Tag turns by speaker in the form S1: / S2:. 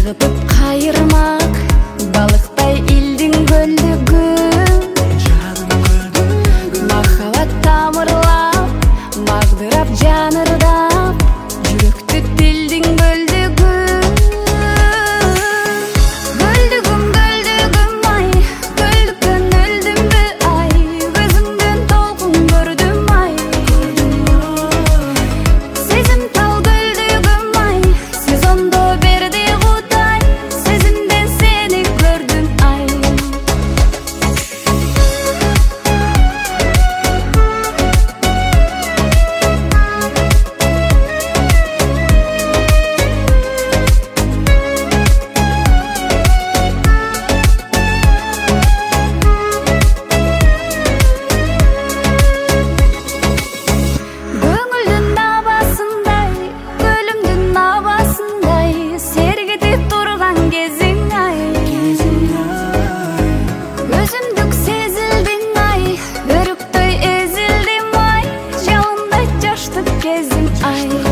S1: ыргытып кайырмак балыктай илдин көлдөгүн махабат тамырлап магдырап жанырдап жүрөктү тилдин көлдөгүн көлдөгүм ай көлдүккөн өлдүмбү ай көзүңдөн толкун көрдүм ай сезим тал көлдөгүм ай сезондо берди Кудай сезимден сени көрдүм ай көңүлдүн абасындай көлүмдүн абасындай сергитип турган кезиң ай өзүмдүк сезилдиң ай өрүктөй эзилдим ай жалындай жаштык кезим ай